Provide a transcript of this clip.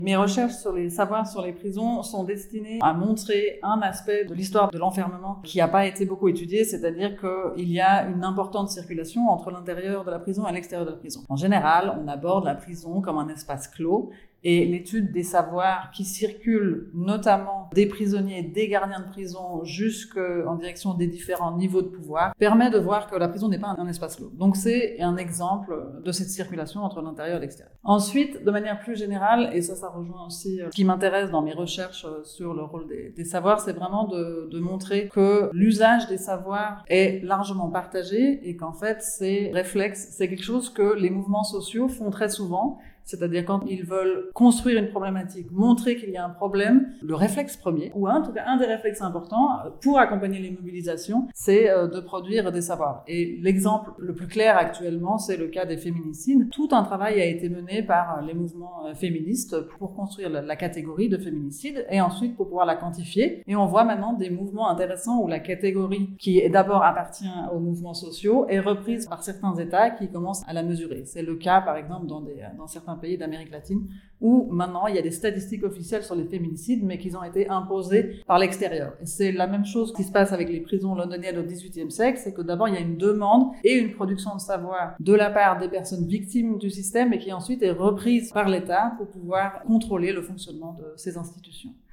Mes recherches sur les savoirs sur les prisons sont destinées à montrer un aspect de l'histoire de l'enfermement qui n'a pas été beaucoup étudié, c'est-à-dire qu'il y a une importante circulation entre l'intérieur de la prison et l'extérieur de la prison. En général, on aborde la prison comme un espace clos, et l'étude des savoirs qui circulent, notamment des prisonniers, des gardiens de prison, jusqu'en direction des différents niveaux de pouvoir, permet de voir que la prison n'est pas un espace clos. Donc c'est un exemple de cette circulation entre l'intérieur et l'extérieur. Ensuite, de manière plus générale, et ça rejoint aussi ce qui m'intéresse dans mes recherches sur le rôle des savoirs, c'est vraiment de montrer que l'usage des savoirs est largement partagé et qu'en fait, ces réflexes, c'est quelque chose que les mouvements sociaux font très souvent. C'est-à-dire quand ils veulent construire une problématique, montrer qu'il y a un problème, le réflexe premier, ou en tout cas un des réflexes importants pour accompagner les mobilisations, c'est de produire des savoirs. Et l'exemple le plus clair actuellement, c'est le cas des féminicides. Tout un travail a été mené par les mouvements féministes pour construire la catégorie de féminicide et ensuite pour pouvoir la quantifier. Et on voit maintenant des mouvements intéressants où la catégorie qui d'abord appartient aux mouvements sociaux est reprise par certains États qui commencent à la mesurer. C'est le cas par exemple dans certains pays d'Amérique latine, où maintenant il y a des statistiques officielles sur les féminicides, mais qui ont été imposées par l'extérieur. Et c'est la même chose qui se passe avec les prisons londoniennes au XVIIIe siècle, c'est que d'abord il y a une demande et une production de savoir de la part des personnes victimes du système, et qui ensuite est reprise par l'État pour pouvoir contrôler le fonctionnement de ces institutions.